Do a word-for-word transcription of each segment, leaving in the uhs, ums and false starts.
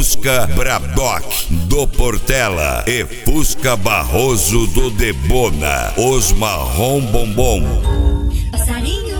Fusca Bradock do Portela e Fusca Barroso do Debona, os marrom bombom. Passarinho,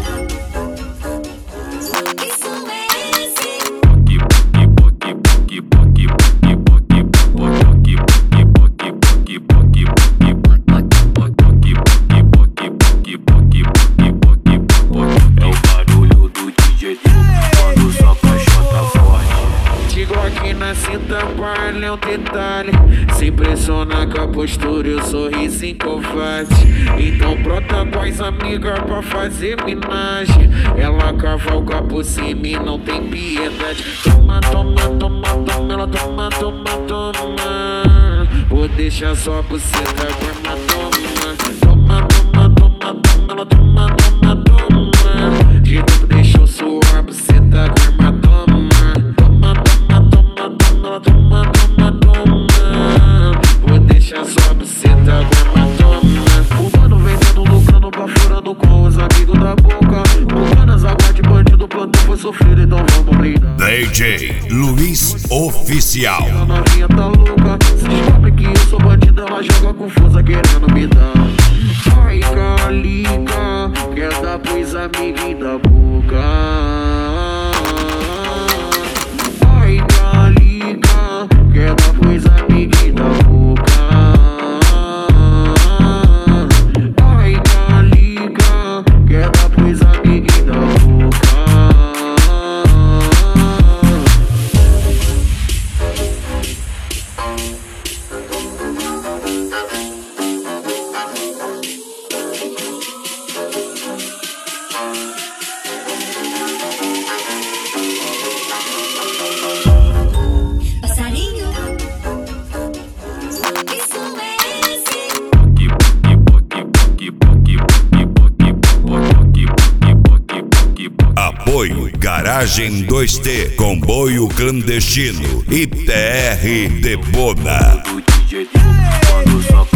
Vale é um detalhe, se impressiona com a postura e o sorriso em covarde. Então brota com as amigas pra fazer minagem. Ela cavalga por cima e não tem piedade. Toma, toma, toma, toma, ela toma, toma, toma. Vou deixar só por cima, toma, toma. Toma, toma, toma, toma, ela toma, toma, toma. De novo deixou suar por cima, toma, toma. Toma, toma, toma, toma, ela toma, toma, toma. Vou deixar só por cima, toma, toma. O mano vendendo, lucrando, baforando com os amigos da boca. O Manas aguarde bandido, plantão foi sofrido, então vamos brindar. D J Luiz Oficial. A novinha tá louca, se descobre que eu sou bandido, ela joga confusa querendo me dar. Ai, calica, quer dar pros amiguinhos da boca. Ai, calica, quer dar pros amiguinhos da boca. Ai, calica, quer dar pros amiguinhos da boca. passarinho, que som é esse? Apoio Garagem dois T, Comboio Clandestino, I T R Debona. Quando só